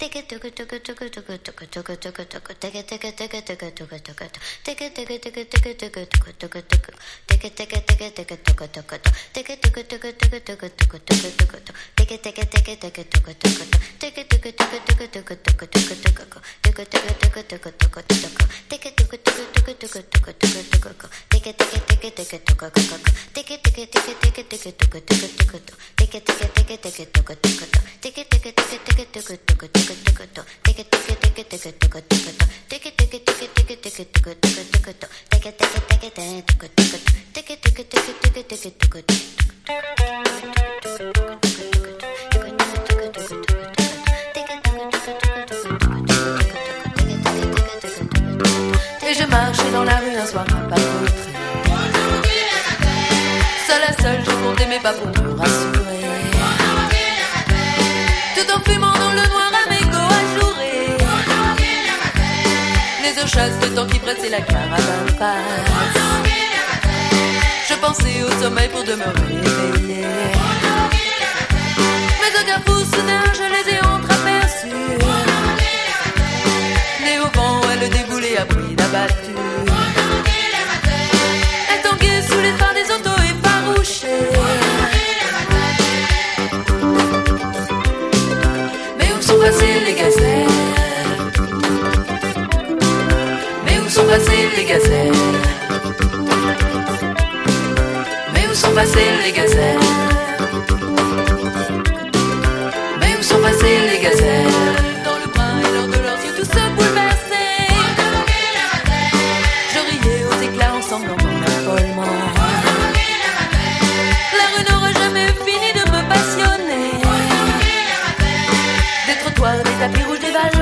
Et je marchais dans la rue un soir un pas feutré. Seul à seul, je comptais mes pas pour me rassurer. Tout en fumant dans le noir à mes go ajourés. Les eaux chassent le temps qui pressait la caravane passe. Je pensais au sommeil pour de me réveiller. Mais aucun fou soudain, je les ai entreaperçus. Née au vent, elle déboulait à prix d'abattu. Elle tanguait sous les phares des autos effarouchés. Mais où sont passées les gazelles? Mais où sont passées les gazelles? Mais où sont passées les gazelles? Mais où sont passées les gazelles? Dans le brin et lors de leurs yeux tous se bouleversaient. Je riais aux éclats ensemble dans mon affolement. La rue n'aura jamais fini de me passionner. Des trottoirs, des tapis rouges, des valeurs.